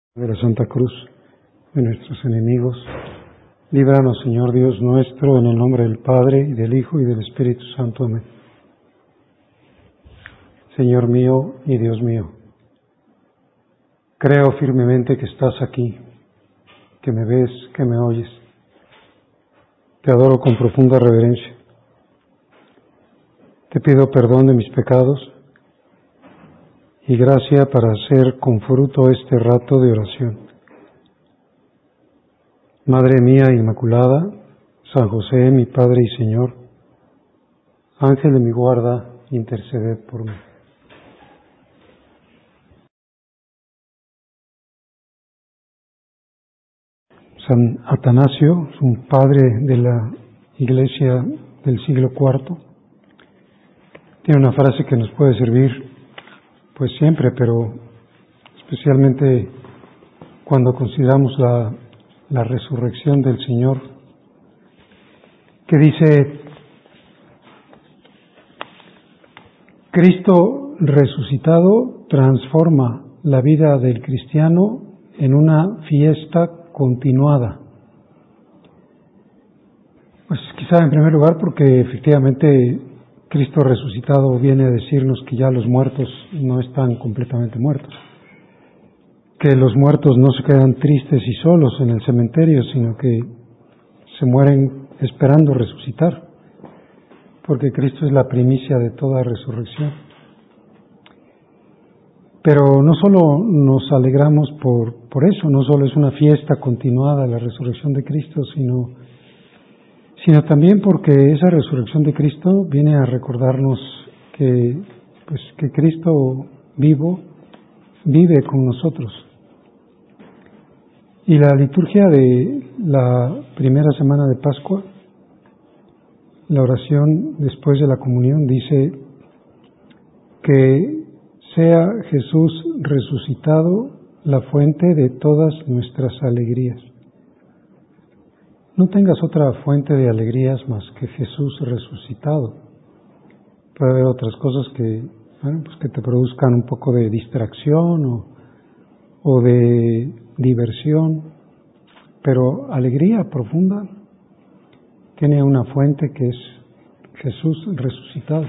De la Santa Cruz de nuestros enemigos. Líbranos, Señor Dios nuestro, en el nombre del Padre, y del Hijo, y del Espíritu Santo. Amén. Señor mío y Dios mío, creo firmemente que estás aquí, que me ves, que me oyes. Te adoro con profunda reverencia. Te pido perdón de mis pecados y gracia para hacer con fruto este rato de oración. Madre mía Inmaculada, San José, mi Padre y Señor, Ángel de mi guarda, interceded por mí. San Atanasio es un padre de la Iglesia del siglo IV. Tiene una frase que nos puede servir pues siempre, pero especialmente cuando consideramos la resurrección del Señor, que dice: Cristo resucitado transforma la vida del cristiano en una fiesta continuada. Pues quizá en primer lugar porque efectivamente Cristo resucitado viene a decirnos que ya los muertos no están completamente muertos, que los muertos no se quedan tristes y solos en el cementerio, sino que se mueren esperando resucitar, porque Cristo es la primicia de toda resurrección. Pero no solo nos alegramos por eso, no solo es una fiesta continuada la resurrección de Cristo, sino también porque esa resurrección de Cristo viene a recordarnos que Cristo vivo vive con nosotros. Y la liturgia de la primera semana de Pascua, la oración después de la comunión, dice que sea Jesús resucitado la fuente de todas nuestras alegrías. No tengas otra fuente de alegrías más que Jesús resucitado. Puede haber otras cosas que te produzcan un poco de distracción o de diversión, pero alegría profunda tiene una fuente que es Jesús resucitado.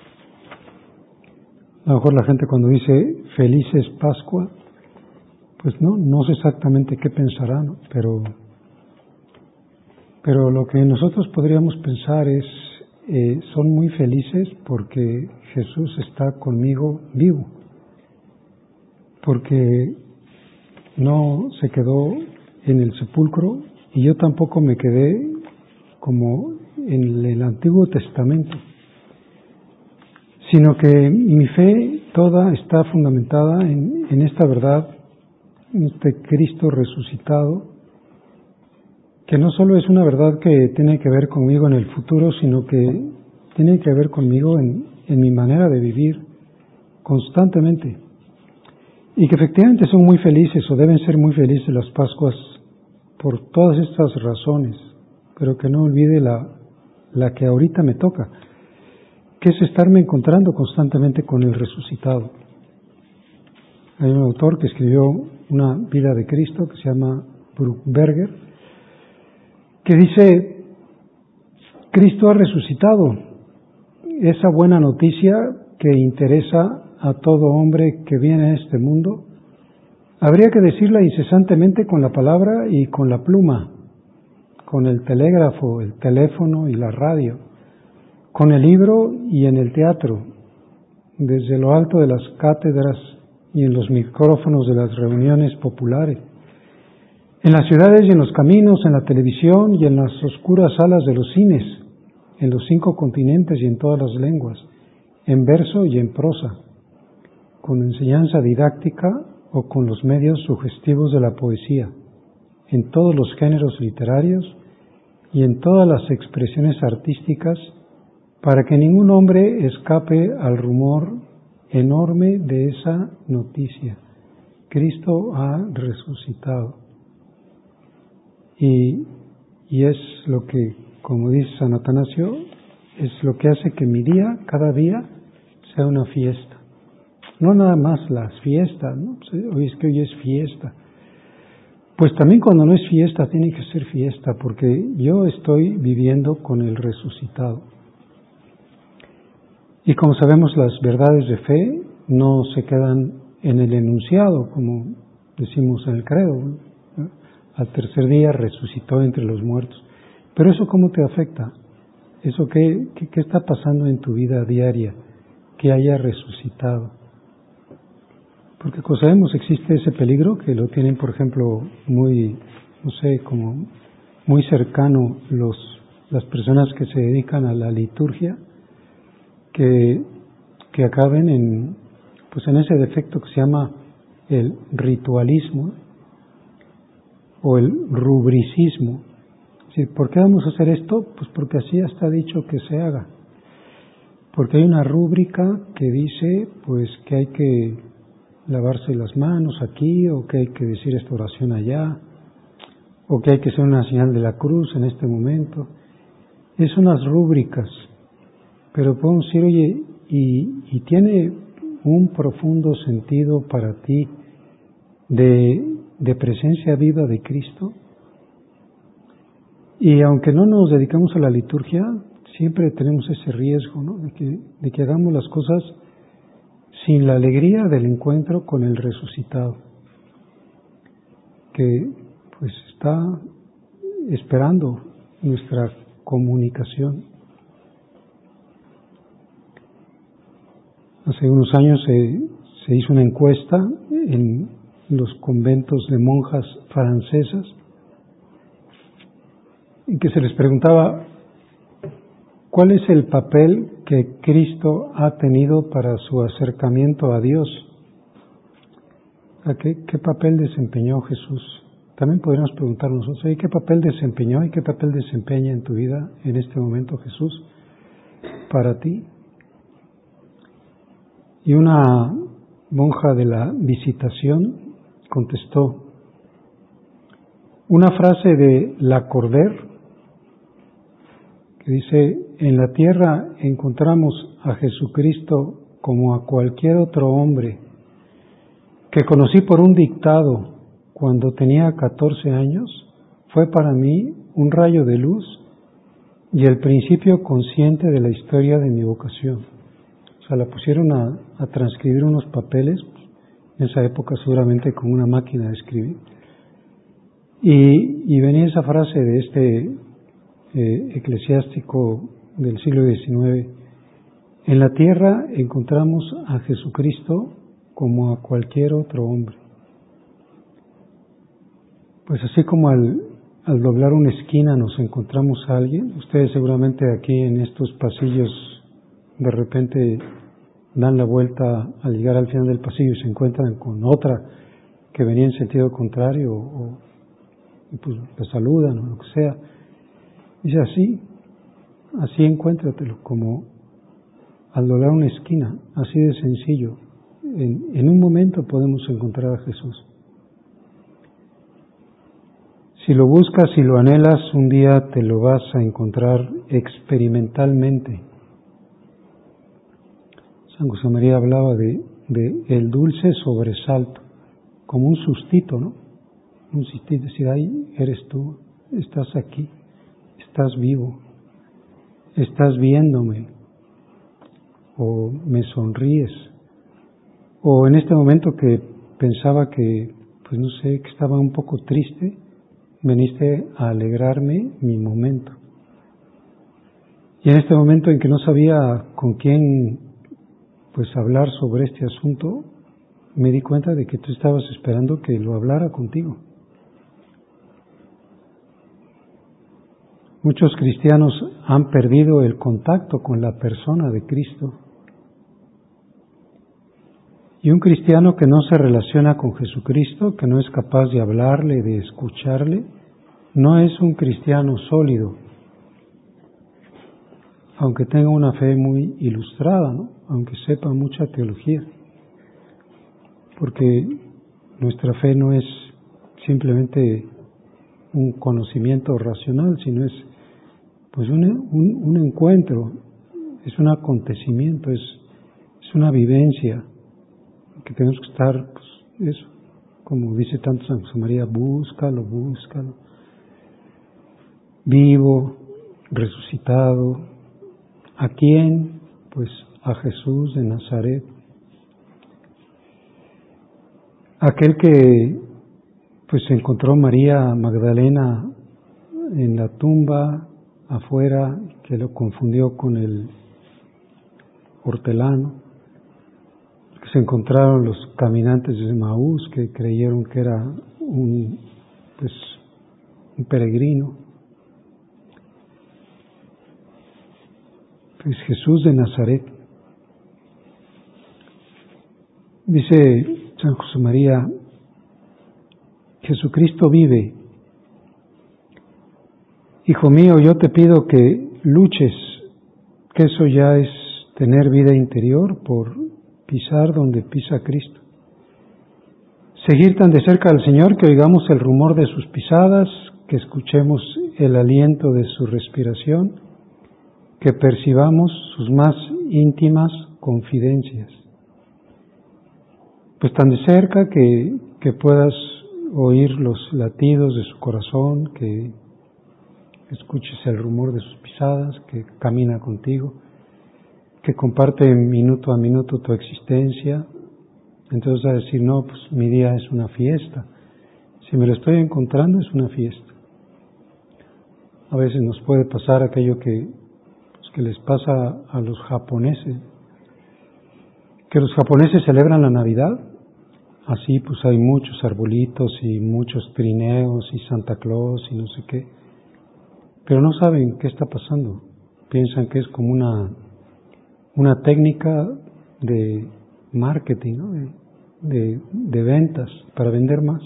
A lo mejor la gente cuando dice felices Pascua, pues no sé exactamente qué pensará, ¿no? Pero lo que nosotros podríamos pensar es, son muy felices porque Jesús está conmigo vivo, porque no se quedó en el sepulcro y yo tampoco me quedé como en el Antiguo Testamento, sino que mi fe toda está fundamentada en esta verdad, en este Cristo resucitado, que no solo es una verdad que tiene que ver conmigo en el futuro, sino que tiene que ver conmigo en mi manera de vivir constantemente. Y que efectivamente son muy felices o deben ser muy felices las Pascuas por todas estas razones, pero que no olvide la que ahorita me toca, que es estarme encontrando constantemente con el resucitado. Hay un autor que escribió una vida de Cristo que se llama Bruckberger, que dice: Cristo ha resucitado, esa buena noticia que interesa a todo hombre que viene a este mundo, habría que decirla incesantemente con la palabra y con la pluma, con el telégrafo, el teléfono y la radio, con el libro y en el teatro, desde lo alto de las cátedras y en los micrófonos de las reuniones populares, en las ciudades y en los caminos, en la televisión y en las oscuras salas de los cines, en los 5 continentes y en todas las lenguas, en verso y en prosa, con enseñanza didáctica o con los medios sugestivos de la poesía, en todos los géneros literarios y en todas las expresiones artísticas, para que ningún hombre escape al rumor enorme de esa noticia: Cristo ha resucitado. Y es lo que, como dice San Atanasio, es lo que hace que mi día, cada día, sea una fiesta. No nada más las fiestas, ¿no? Hoy es fiesta, Pues también cuando no es fiesta tiene que ser fiesta, porque yo estoy viviendo con el resucitado. Y como sabemos, las verdades de fe no se quedan en el enunciado, como decimos en el credo. Al tercer día resucitó entre los muertos. Pero ¿eso cómo te afecta? ¿Eso qué está pasando en tu vida diaria que haya resucitado? Porque como sabemos, existe ese peligro que lo tienen, por ejemplo, muy, no sé, como muy cercano las personas que se dedican a la liturgia, que acaben en ese defecto que se llama el ritualismo o el rubricismo. Es decir, ¿por qué vamos a hacer esto? Pues porque así está dicho que se haga. Porque hay una rúbrica que dice pues que hay que lavarse las manos aquí, o que hay que decir esta oración allá, o que hay que hacer una señal de la cruz en este momento. Es unas rúbricas, pero podemos decir, oye, y tiene un profundo sentido para ti de presencia viva de Cristo. Y aunque no nos dedicamos a la liturgia, siempre tenemos ese riesgo, ¿no? de que hagamos las cosas sin la alegría del encuentro con el resucitado, que pues está esperando nuestra comunicación. Hace unos años se hizo una encuesta en los conventos de monjas francesas en que se les preguntaba ¿cuál es el papel que Cristo ha tenido para su acercamiento a Dios? ¿Qué papel desempeñó Jesús? También podríamos preguntarnos, ¿qué papel desempeñó y qué papel desempeña en tu vida en este momento Jesús para ti? Y una monja de la Visitación contestó una frase de Lacordaire que dice: en la tierra encontramos a Jesucristo como a cualquier otro hombre que conocí por un dictado cuando tenía 14 años. Fue para mí un rayo de luz y el principio consciente de la historia de mi vocación. O sea, la pusieron a transcribir unos papeles, en esa época seguramente con una máquina de escribir. Y venía esa frase de este eclesiástico del siglo XIX: en la tierra encontramos a Jesucristo como a cualquier otro hombre. Pues así como al doblar una esquina nos encontramos a alguien, ustedes seguramente aquí en estos pasillos de repente dan la vuelta al llegar al final del pasillo y se encuentran con otra que venía en sentido contrario o pues te saludan o lo que sea. Dice así encuéntratelo, como al doblar una esquina, así de sencillo. En un momento podemos encontrar a Jesús. Si lo buscas y lo anhelas, un día te lo vas a encontrar experimentalmente. San José María hablaba de el dulce sobresalto, como un sustito, ¿no? Un sustito, decir, ahí eres tú, estás aquí, estás vivo, estás viéndome, o me sonríes, o en este momento que pensaba que, pues no sé, que estaba un poco triste, veniste a alegrarme mi momento. Y en este momento en que no sabía con quién pues hablar sobre este asunto, me di cuenta de que tú estabas esperando que lo hablara contigo. Muchos cristianos han perdido el contacto con la persona de Cristo. Y un cristiano que no se relaciona con Jesucristo, que no es capaz de hablarle, de escucharle, no es un cristiano sólido, aunque tenga una fe muy ilustrada, ¿no? Aunque sepa mucha teología, porque nuestra fe no es simplemente un conocimiento racional, sino es pues un encuentro, es un acontecimiento, es una vivencia que tenemos que estar, pues, eso, como dice tanto San José María, búscalo, búscalo. Vivo, resucitado. ¿A quién? Pues a Jesús de Nazaret. Aquel que pues encontró María Magdalena en la tumba afuera, que lo confundió con el hortelano, que se encontraron los caminantes de Emaús que creyeron que era un peregrino. Pues Jesús de Nazaret. Dice San José María, Jesucristo vive. Hijo mío, yo te pido que luches, que eso ya es tener vida interior por pisar donde pisa Cristo. Seguir tan de cerca al Señor que oigamos el rumor de sus pisadas, que escuchemos el aliento de su respiración, que percibamos sus más íntimas confidencias. Pues tan de cerca que puedas oír los latidos de su corazón, que escuches el rumor de sus pisadas, que camina contigo, que comparte minuto a minuto tu existencia. Entonces a decir, no, pues mi día es una fiesta. Si me lo estoy encontrando es una fiesta. A veces nos puede pasar aquello que les pasa a los japoneses, que los japoneses celebran la Navidad. Así pues hay muchos arbolitos y muchos trineos y Santa Claus y no sé qué, pero no saben qué está pasando. Piensan que es como una técnica de marketing, ¿no? de ventas, para vender más.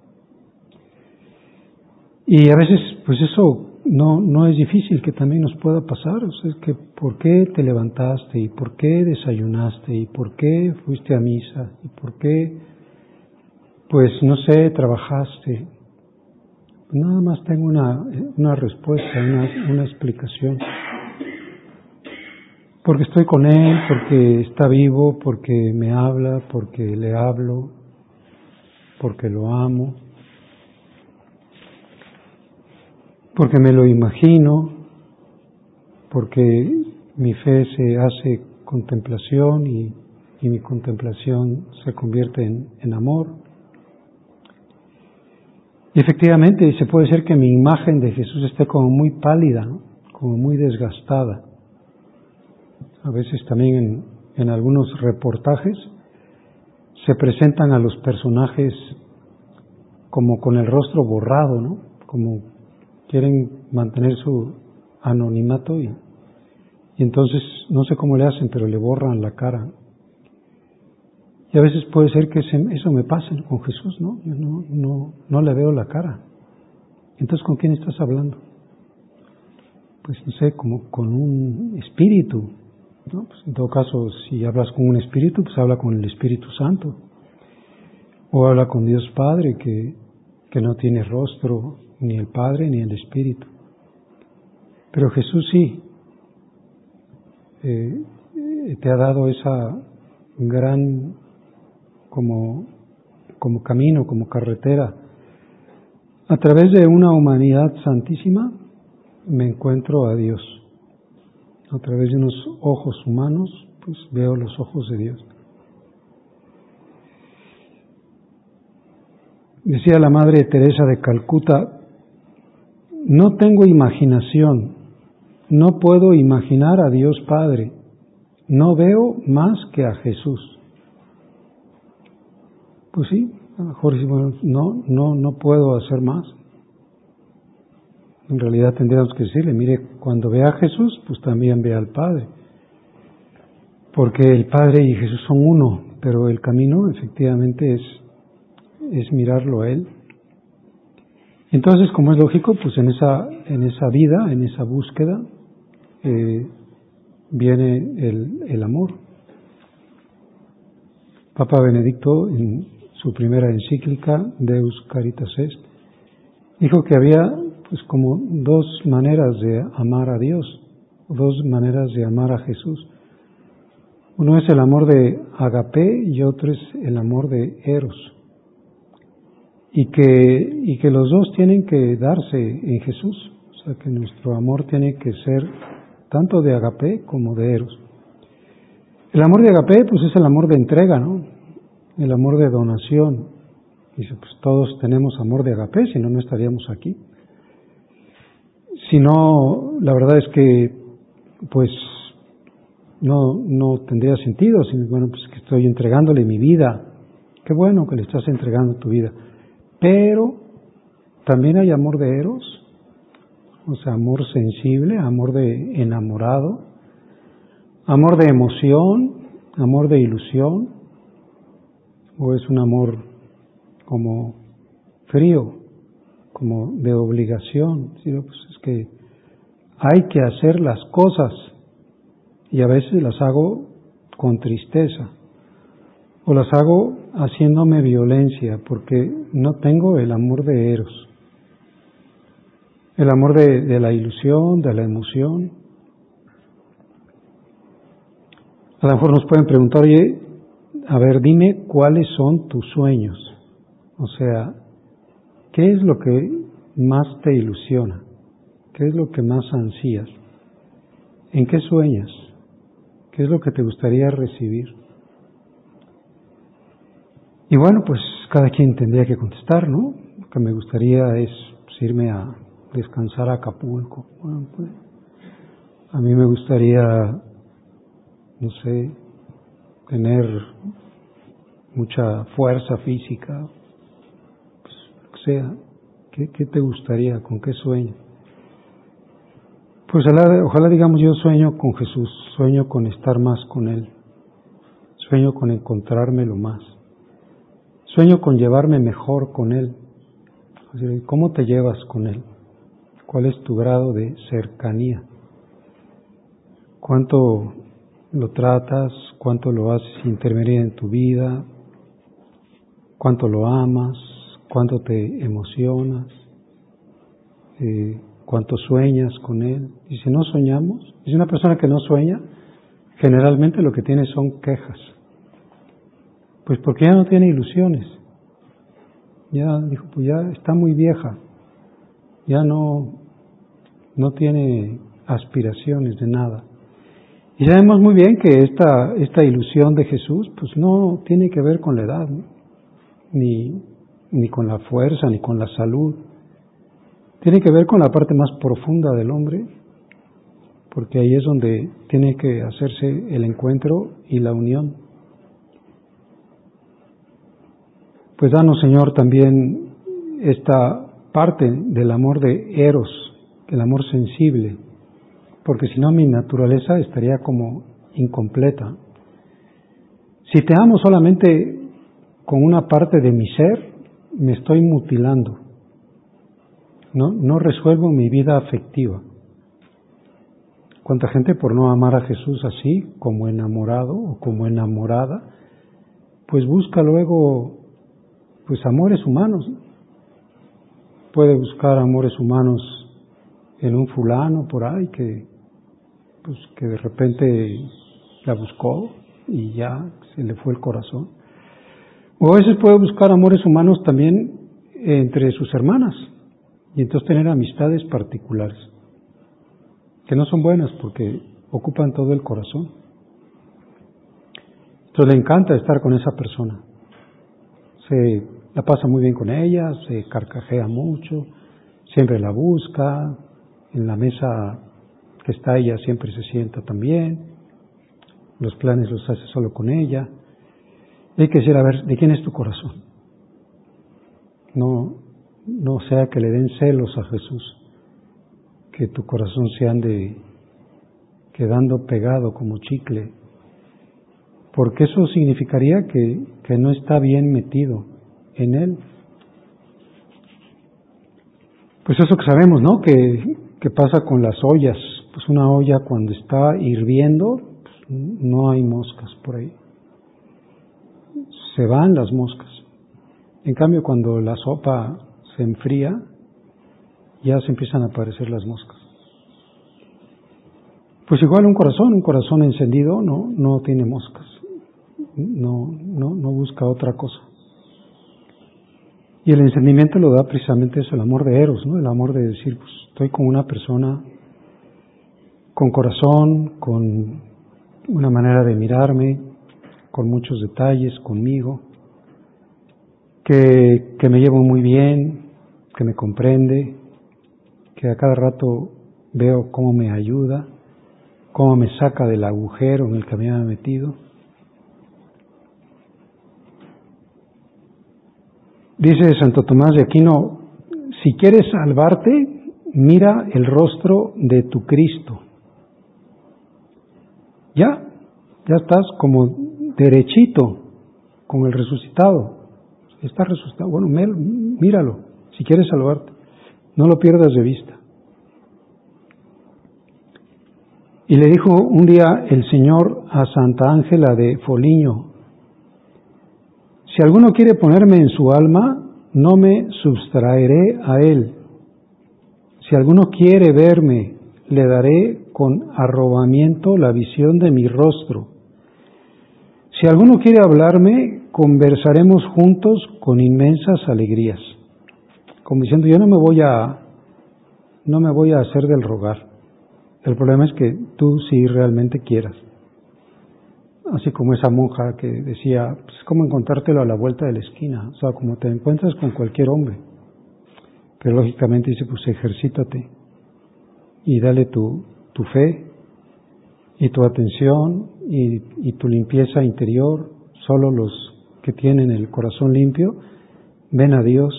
Y a veces pues eso no es difícil que también nos pueda pasar. O sea, es que ¿por qué te levantaste? ¿Y por qué desayunaste? ¿Y por qué fuiste a misa? ¿Y por qué, pues no sé, trabajaste? Nada más tengo una respuesta, una explicación. Porque estoy con Él, porque está vivo, porque me habla, porque le hablo, porque lo amo, porque me lo imagino, porque mi fe se hace contemplación y mi contemplación se convierte en amor. Y efectivamente, se puede ser que mi imagen de Jesús esté como muy pálida, ¿no? Como muy desgastada. A veces también en algunos reportajes se presentan a los personajes como con el rostro borrado, ¿no? Como quieren mantener su anonimato y entonces no sé cómo le hacen, pero le borran la cara. Y a veces puede ser que eso me pase con Jesús, ¿no? Yo no le veo la cara. Entonces, ¿con quién estás hablando? Pues no sé, como con un espíritu, ¿no? Pues en todo caso, si hablas con un espíritu, pues habla con el Espíritu Santo. O habla con Dios Padre, que no tiene rostro, ni el Padre ni el Espíritu. Pero Jesús sí, te ha dado esa gran como camino, como carretera. A través de una humanidad santísima me encuentro a Dios. A través de unos ojos humanos, pues veo los ojos de Dios. Decía la Madre Teresa de Calcuta, no tengo imaginación, no puedo imaginar a Dios Padre, no veo más que a Jesús. Pues sí, a lo mejor decimos, no puedo hacer más. En realidad tendríamos que decirle, mire, cuando vea a Jesús, pues también vea al Padre. Porque el Padre y Jesús son uno, pero el camino efectivamente es mirarlo a Él. Entonces, como es lógico, pues en esa vida, en esa búsqueda, viene el amor. Papa Benedicto, en su primera encíclica, Deus Caritas Est, dijo que había pues como dos maneras de amar a Dios, dos maneras de amar a Jesús. Uno es el amor de agape y otro es el amor de eros. y que los dos tienen que darse en Jesús. O sea, que nuestro amor tiene que ser tanto de agape como de eros. El amor de agape, pues es el amor de entrega, ¿no? El amor de donación. Dice, pues todos tenemos amor de agape, si no, no estaríamos aquí. Si no, la verdad es que, pues, no tendría sentido. Si, bueno, pues que estoy entregándole mi vida. Qué bueno que le estás entregando tu vida. Pero también hay amor de eros, o sea, amor sensible, amor de enamorado, amor de emoción, amor de ilusión, o es un amor como frío, como de obligación. ¿Sí? Pues es que hay que hacer las cosas y a veces las hago con tristeza o las hago haciéndome violencia porque no tengo el amor de eros, el amor de la ilusión, de la emoción. A lo mejor nos pueden preguntar, oye, a ver, dime cuáles son tus sueños. O sea, ¿qué es lo que más te ilusiona? ¿Qué es lo que más ansías? ¿En qué sueñas? ¿Qué es lo que te gustaría recibir? Y bueno, pues cada quien tendría que contestar, ¿no? Lo que me gustaría es irme a descansar a Acapulco. Bueno, pues a mí me gustaría, no sé, tener mucha fuerza física, pues, lo que sea. ¿Qué te gustaría? ¿Con qué sueño? Pues ojalá digamos, yo sueño con Jesús, sueño con estar más con Él, sueño con encontrármelo más, sueño con llevarme mejor con Él. ¿Cómo te llevas con Él? ¿Cuál es tu grado de cercanía? ¿Cuánto lo tratas? ¿Cuánto lo haces intervenir en tu vida? ¿Cuánto lo amas? ¿Cuánto te emocionas? ¿Cuánto sueñas con Él? Y si no soñamos, si una persona que no sueña, generalmente lo que tiene son quejas. Pues porque ya no tiene ilusiones. Ya dijo, pues ya está muy vieja. Ya no tiene aspiraciones de nada. Y sabemos muy bien que esta ilusión de Jesús, pues no tiene que ver con la edad, ¿no? Ni con la fuerza, ni con la salud. Tiene que ver con la parte más profunda del hombre, porque ahí es donde tiene que hacerse el encuentro y la unión. Pues danos, Señor, también esta parte del amor de eros, el amor sensible, porque si no mi naturaleza estaría como incompleta. Si te amo solamente con una parte de mi ser, me estoy mutilando. No resuelvo mi vida afectiva. ¿Cuánta gente por no amar a Jesús así, como enamorado o como enamorada, pues busca luego pues amores humanos? Puede buscar amores humanos en un fulano por ahí que de repente la buscó y ya se le fue el corazón. O a veces puede buscar amores humanos también entre sus hermanas y entonces tener amistades particulares que no son buenas porque ocupan todo el corazón. Entonces le encanta estar con esa persona. Se la pasa muy bien con ella, se carcajea mucho, siempre la busca, en la mesa que está ella siempre se sienta también, los planes los hace solo con ella. Y hay que decir, a ver, ¿de quién es tu corazón? No sea que le den celos a Jesús, que tu corazón se ande quedando pegado como chicle, porque eso significaría que no está bien metido en Él. Pues eso que sabemos, ¿no? Que pasa con las ollas. Pues una olla cuando está hirviendo, pues no hay moscas por ahí. Se van las moscas. En cambio, cuando la sopa se enfría, ya se empiezan a aparecer las moscas. Pues igual un corazón encendido no tiene moscas. No busca otra cosa. Y el encendimiento lo da precisamente eso, el amor de Eros, ¿no? El amor de decir, pues estoy con una persona con corazón, con una manera de mirarme, con muchos detalles conmigo, que me llevo muy bien, que me comprende, que a cada rato veo cómo me ayuda, cómo me saca del agujero en el que me había metido. Dice Santo Tomás de Aquino, si quieres salvarte, mira el rostro de tu Cristo. Ya estás como derechito con el resucitado. Está resucitado. Bueno, míralo, si quieres salvarte. No lo pierdas de vista. Y le dijo un día el Señor a Santa Ángela de Foligno, si alguno quiere ponerme en su alma, no me sustraeré a él. Si alguno quiere verme, le daré con arrobamiento la visión de mi rostro. Si alguno quiere hablarme, conversaremos juntos con inmensas alegrías. Como diciendo, yo no me voy a hacer del rogar. El problema es que tú sí realmente quieras. Así como esa monja que decía, pues es como encontrártelo a la vuelta de la esquina, o sea, como te encuentras con cualquier hombre. Pero lógicamente dice, pues ejercítate y dale tu fe y tu atención y tu limpieza interior. Solo los que tienen el corazón limpio ven a Dios.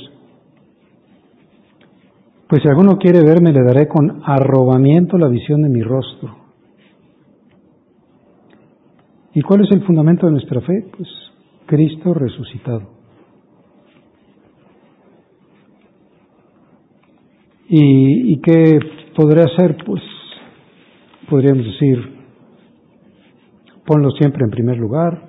Pues si alguno quiere verme, le daré con arrobamiento la visión de mi rostro. ¿Y cuál es el fundamento de nuestra fe? Pues Cristo resucitado. ¿Y qué podría hacer? Pues podríamos decir, ponlo siempre en primer lugar,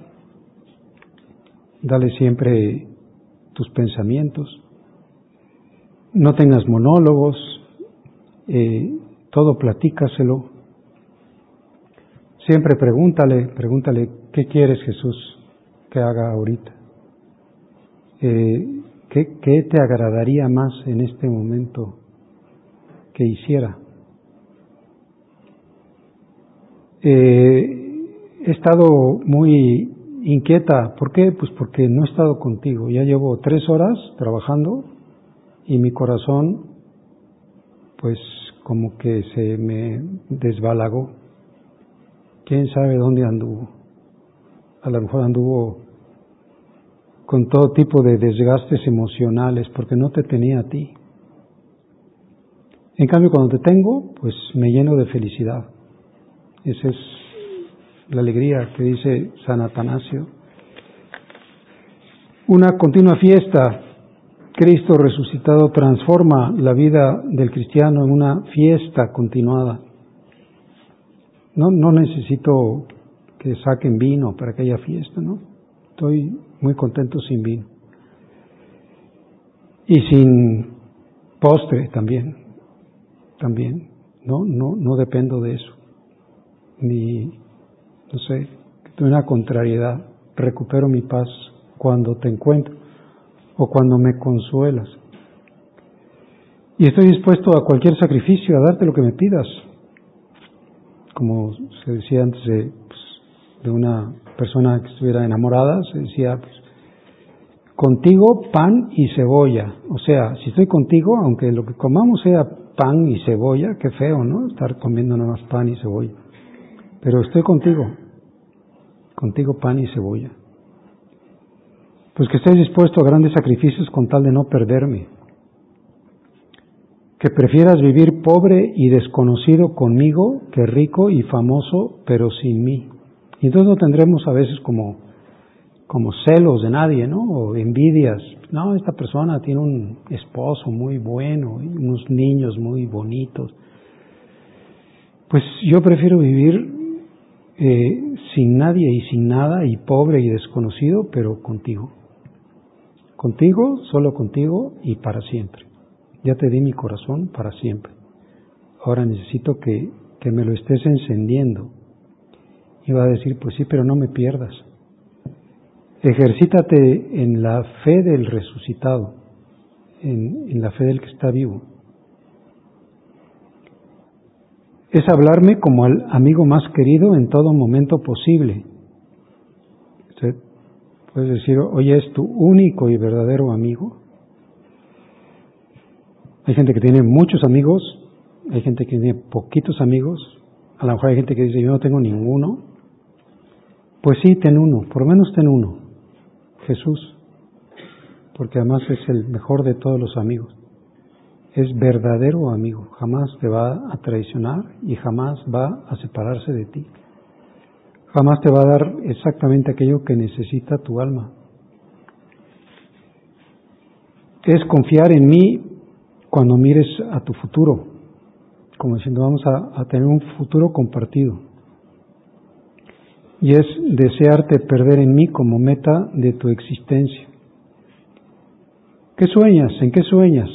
dale siempre tus pensamientos, no tengas monólogos, todo platícaselo. Siempre pregúntale, ¿qué quieres, Jesús, que haga ahorita? ¿Qué te agradaría más en este momento que hiciera? He estado muy inquieta. ¿Por qué? Pues porque no he estado contigo. Ya llevo 3 horas trabajando y mi corazón, pues como que se me desbalagó. ¿Quién sabe dónde anduvo? A lo mejor anduvo con todo tipo de desgastes emocionales porque no te tenía a ti. En cambio, cuando te tengo, pues me lleno de felicidad. Esa es la alegría que dice San Atanasio. Una continua fiesta. Cristo resucitado transforma la vida del cristiano en una fiesta continuada. No necesito que saquen vino para que haya fiesta, ¿no? Estoy muy contento sin vino. Y sin postre también. No dependo de eso. Ni, no sé, tengo una contrariedad. Recupero mi paz cuando te encuentro o cuando me consuelas. Y estoy dispuesto a cualquier sacrificio, a darte lo que me pidas. Como se decía antes de una persona que estuviera enamorada, se decía, pues, contigo pan y cebolla. O sea, si estoy contigo, aunque lo que comamos sea pan y cebolla, qué feo, ¿no? Estar comiendo nada más pan y cebolla. Pero estoy contigo pan y cebolla. Pues que estés dispuesto a grandes sacrificios con tal de no perderme. Que prefieras vivir pobre y desconocido conmigo que rico y famoso pero sin mí. Y entonces no tendremos a veces como celos de nadie, ¿no? O envidias. No, esta persona tiene un esposo muy bueno y unos niños muy bonitos. Pues yo prefiero vivir sin nadie y sin nada y pobre y desconocido, pero contigo. Contigo, solo contigo y para siempre. Ya te di mi corazón para siempre. Ahora necesito que me lo estés encendiendo. Y va a decir, pues sí, pero no me pierdas. Ejercítate en la fe del resucitado. en la fe del que está vivo. Es hablarme como al amigo más querido en todo momento posible. Usted puede decir, oye, ¿es tu único y verdadero amigo? Hay gente que tiene muchos amigos, hay gente que tiene poquitos amigos, a lo mejor hay gente que dice, yo no tengo ninguno. Pues sí, ten uno, por lo menos ten uno, Jesús, porque además es el mejor de todos los amigos. Es verdadero amigo, jamás te va a traicionar y jamás va a separarse de ti. Jamás te va a dar exactamente aquello que necesita tu alma. Es confiar en mí cuando mires a tu futuro, como diciendo vamos a tener un futuro compartido. Y es desearte perder en mí como meta de tu existencia. ¿Qué sueñas? ¿En qué sueñas?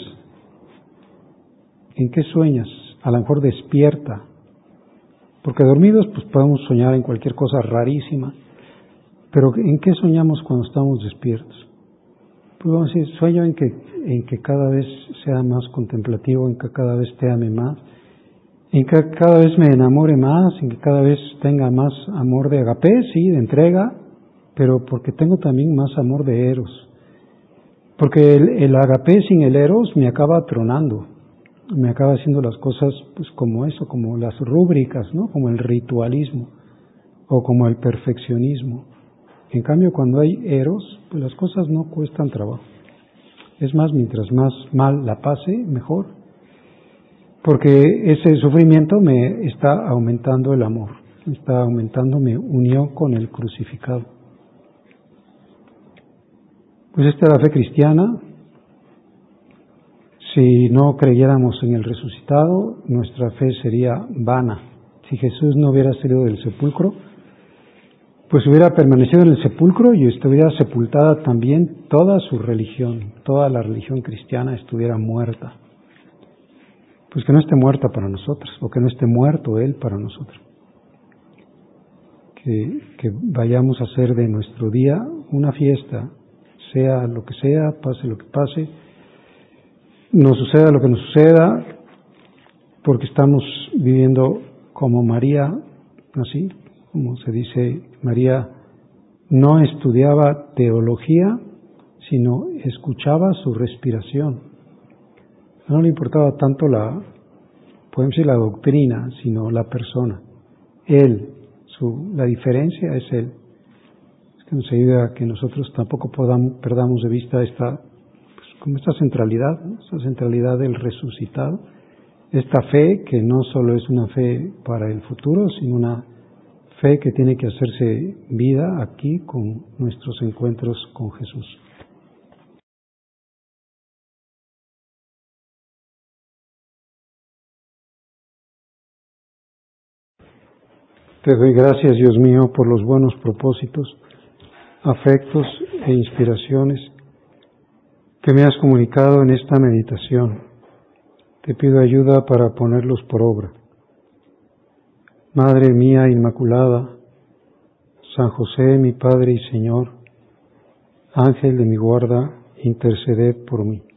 ¿En qué sueñas? A lo mejor despierta. Porque dormidos pues podemos soñar en cualquier cosa rarísima. Pero ¿en qué soñamos cuando estamos despiertos? Pues vamos a decir, sueño en que cada vez sea más contemplativo, en que cada vez te ame más, en que cada vez me enamore más, en que cada vez tenga más amor de agape, sí, de entrega, pero porque tengo también más amor de eros. Porque el agape sin el eros me acaba tronando, me acaba haciendo las cosas pues como eso, como las rúbricas, ¿no? Como el ritualismo o como el perfeccionismo. En cambio, cuando hay eros, pues las cosas no cuestan trabajo. Es más, mientras más mal la pase, mejor. Porque ese sufrimiento me está aumentando el amor, está aumentando mi unión con el crucificado. Pues esta es la fe cristiana. Si no creyéramos en el resucitado, nuestra fe sería vana. Si Jesús no hubiera salido del sepulcro, pues hubiera permanecido en el sepulcro y estuviera sepultada también toda su religión, toda la religión cristiana estuviera muerta. Pues que no esté muerta para nosotros, o que no esté muerto Él para nosotros. Que vayamos a hacer de nuestro día una fiesta, sea lo que sea, pase lo que pase, nos suceda lo que nos suceda, porque estamos viviendo como María, así como se dice, María no estudiaba teología, sino escuchaba su respiración. No le importaba tanto podemos decir la doctrina, sino la persona. Él, la diferencia es Él. Es que nos ayuda a que nosotros tampoco perdamos de vista esta centralidad, ¿no? Esta centralidad del resucitado, esta fe que no solo es una fe para el futuro, sino una fe que tiene que hacerse vida aquí con nuestros encuentros con Jesús. Te doy gracias, Dios mío, por los buenos propósitos, afectos e inspiraciones que me has comunicado en esta meditación. Te pido ayuda para ponerlos por obra. Madre mía Inmaculada, San José, mi Padre y Señor, Ángel de mi guarda, interceded por mí.